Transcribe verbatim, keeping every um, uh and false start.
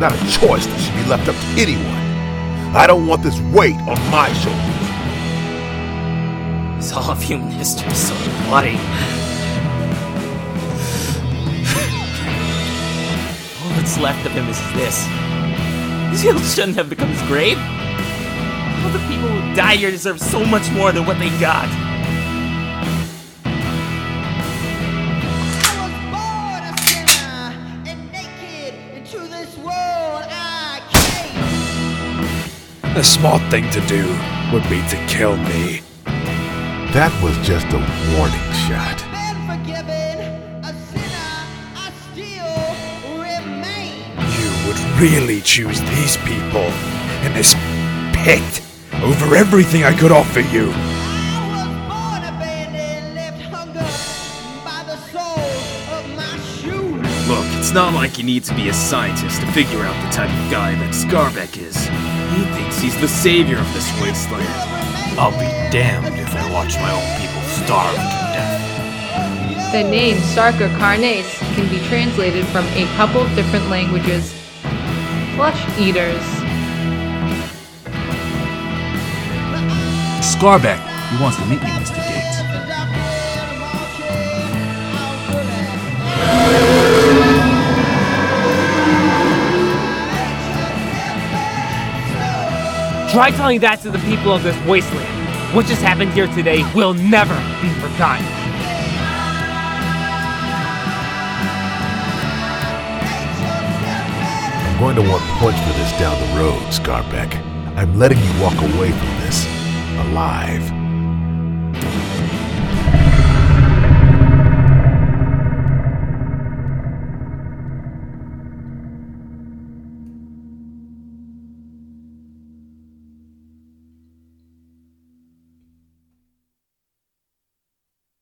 not a choice that should be left up to anyone. I don't want this weight on my shoulders. Is all of human history so bloody? All that's left of him is this. His field shouldn't have become his grave. All the people who died here deserve so much more than what they got. The smart thing to do would be to kill me. That was just a warning shot. You would really choose these people in this pit over everything I could offer you. Look, it's not like you need to be a scientist to figure out the type of guy that Skarbek is. He thinks he's the savior of this wasteland. I'll be damned if I watch my own people starve to death. The name Sarkar Carnes can be translated from a couple different languages. Flesh eaters. Skarbek, he wants to meet you, Mister Gates. Try telling that to the people of this wasteland. What just happened here today will never be forgotten. I'm going to want points for this down the road, Skarbek. I'm letting you walk away from this alive.